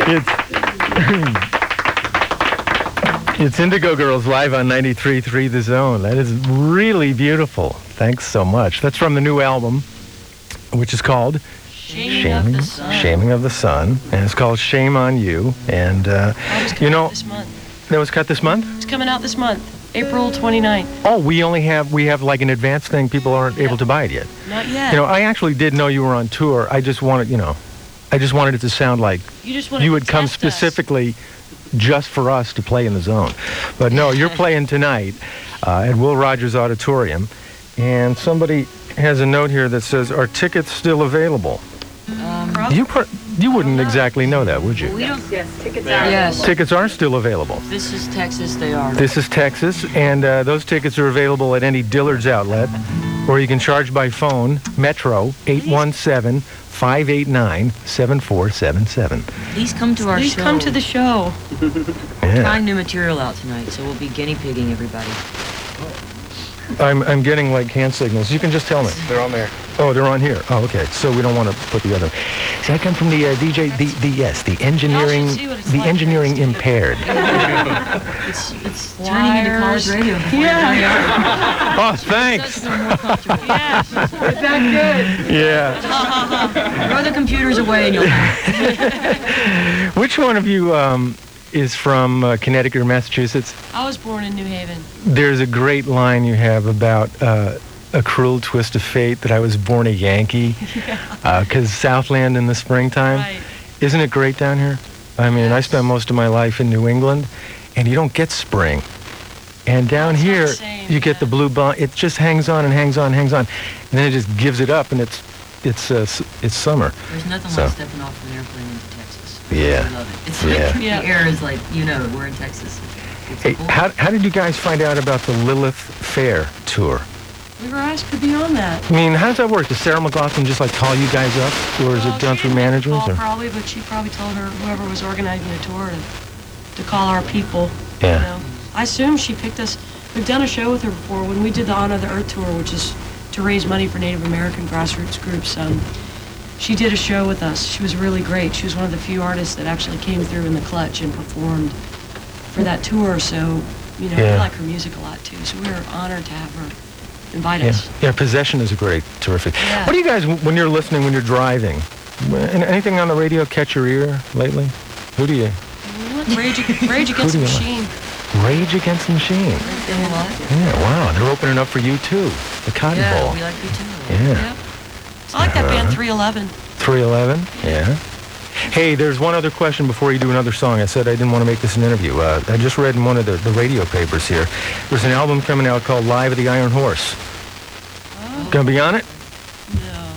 It's Indigo Girls live on 93.3 The Zone. That is really beautiful. Thanks so much. That's from the new album, which is called Shaming of the Sun. And it's called Shame on You. And, this month. That was cut this month? It's coming out this month, April 29th. Oh, we have like an advance thing. People aren't able to buy it yet. Not yet. I actually did know you were on tour. I just wanted it to sound like you would come specifically just for us to play in the Zone. But no, you're playing tonight at Will Rogers Auditorium. And somebody has a note here that says, are tickets still available? You wouldn't exactly know that, would you? We don't. Yes, tickets are. Yes. Tickets are still available. This is Texas, they are. This is Texas, and those tickets are available at any Dillard's outlet, or you can charge by phone, Metro, 817-589-7477. Please come to our show. Please come to the show. Yeah. Trying new material out tonight, so we'll be guinea pigging everybody. I'm getting like hand signals. You can just tell me. They're on there. Oh, they're on here. Oh, okay. So we don't want to put the other. See, I come from the DJ, the engineering, engineering impaired. It's turning into college radio. Yeah. Oh, thanks. Yes. Is that good? Yeah. Throw the computers away and you'll know. Which one of you is from Connecticut or Massachusetts? I was born in New Haven. There's a great line you have about a cruel twist of fate that I was born a Yankee because Southland in the springtime. Right. Isn't it great down here? I mean, I spent most of my life in New England, and you don't get spring. And down here, you get the blue bond. It just hangs on and hangs on and hangs on, and then it just gives it up, and it's summer. There's nothing like stepping off an airplane into Texas. Yeah. I love it. It's like the air is like, we're in Texas. It's Hey, cool. how did you guys find out about the Lilith Fair tour? We were asked to be on that. I mean, how does that work? Does Sarah McLaughlin just like call you guys up, or is it done through managers? Call Or? probably, but she probably told her whoever was organizing the tour to call our people. Yeah. I assume she picked us. We've done a show with her before when we did the Honor the Earth tour, which is to raise money for Native American grassroots groups. She did a show with us. She was really great. She was one of the few artists that actually came through in the clutch and performed for that tour. So, we like her music a lot too. So we were honored to have her invite us. Yeah, Possession is a terrific. Yeah. What do you guys, when you're listening, when you're driving, anything on the radio catch your ear lately? Who do you? Rage Against the Machine. Rage Against the Machine. Yeah, wow, they're opening up for you too. The Cotton Bowl. Yeah, we like you too. Yeah. I like that band 311. 311, yeah. Hey, there's one other question before you do another song. I said I didn't want to make this an interview. I just read in one of the radio papers here. There's an album coming out called Live at the Iron Horse. Oh. Gonna be on it? No.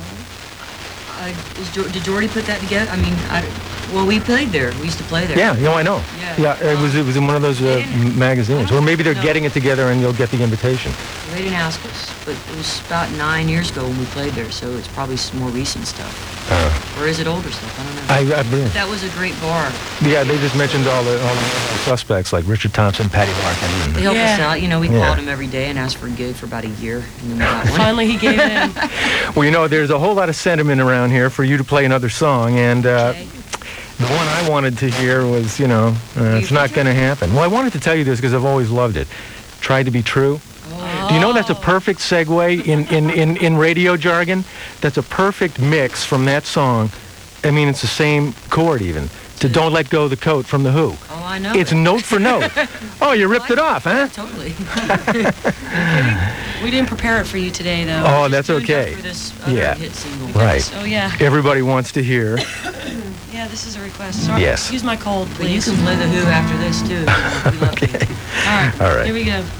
Did Jordy put that together? I mean, we played there. We used to play there. Yeah, I know. Yeah. It was in one of those magazines. Or maybe they're getting it together and you'll get the invitation. They didn't ask us, but it was about 9 years ago when we played there, so it's probably some more recent stuff. Or is it older stuff? I don't know. But that was a great bar. Yeah, they just mentioned all the suspects like Richard Thompson, Patty Larkin. They helped us out. We called him every day and asked for a gig for about a year, and then we got one. Finally, he gave in. Well, there's a whole lot of sentiment around here for you to play another song, and the one I wanted to hear was, it's not going to happen. Well, I wanted to tell you this because I've always loved it. Tried to Be True. Do you know that's a perfect segue in radio jargon? That's a perfect mix from that song. I mean, it's the same chord even. To Don't Let Go of the Coat from The Who. Oh, I know. It's note for note. Oh, you ripped it off, huh? Yeah, totally. We didn't prepare it for you today, though. Oh, that's okay. For this other hit single. Right. So, yeah. Everybody wants to hear. Yeah, this is a request. Sorry. Yes. Use my cold, But you please. can play The Who after this, too. We love you. All right. All right. Here we go.